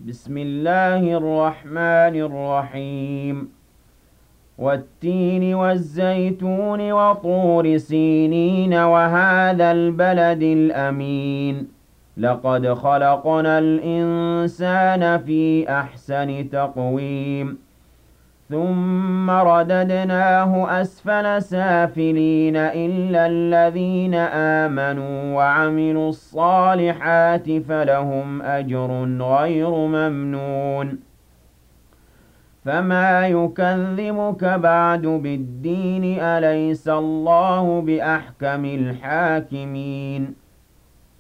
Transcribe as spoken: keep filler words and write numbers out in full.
بسم الله الرحمن الرحيم والتين والزيتون وطور سينين وهذا البلد الأمين لقد خلقنا الإنسان في أحسن تقويم ثم رددناه أسفل سافلين إلا الذين آمنوا وعملوا الصالحات فلهم أجر غير ممنون فما يكذبك بعد بالدين أليس الله بأحكم الحاكمين